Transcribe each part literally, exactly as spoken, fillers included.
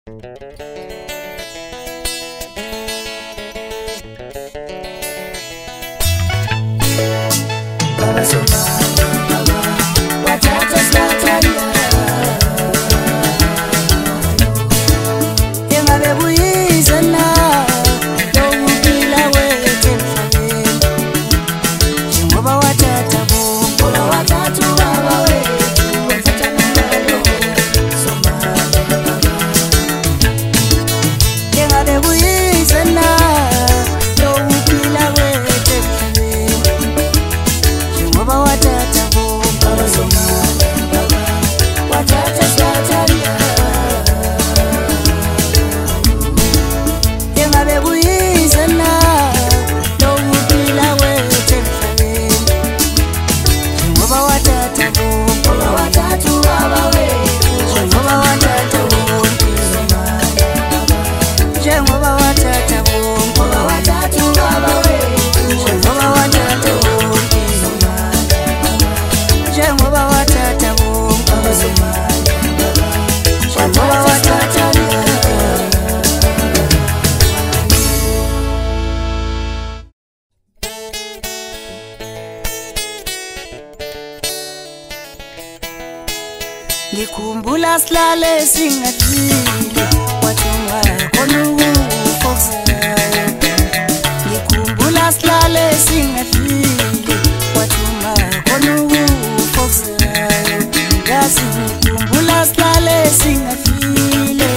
Ngikhumbula silale singadlile wathunga khona ukufosayo. Ngikhumbula silale singadlile wathunga khona ukufosayo. Yazi ngikhumbula silale singadlile.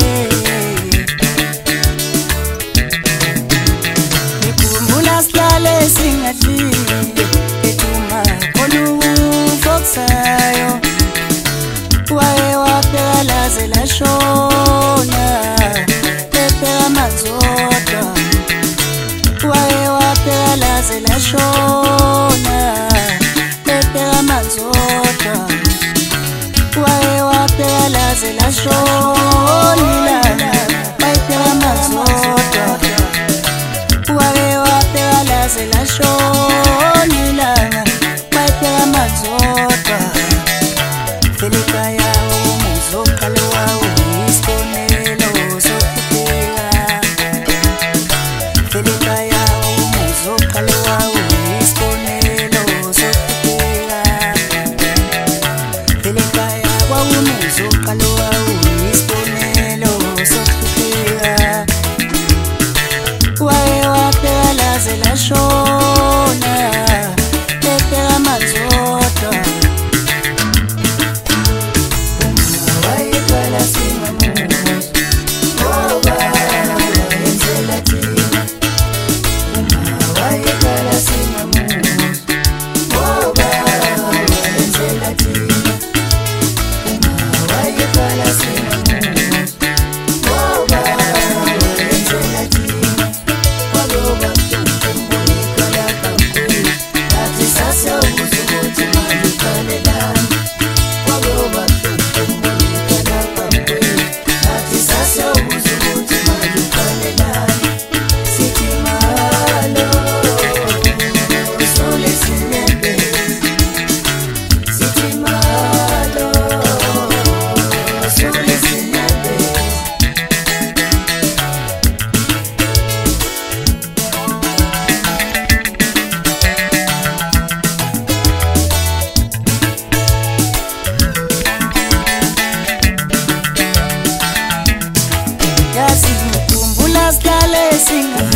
Ngikhumbula silale singadlile wathunga khona ukufosayo. Wae wapela zela shona pepela mazota. Wae wapela zela shona pepela mazota. Wae wapela zela shona pepela mazota. Wae wapela zela shona pepela mazota. Felika yawo muzokalo wawo isibonelo sokufika. Felika yawo muzokalo wawo isibonelo sokufika. Felika yawo muzokalo wawo isibonelo sokufika. Wae waphela zela shona pepela mazota. Yazi ngikhumbula silale singa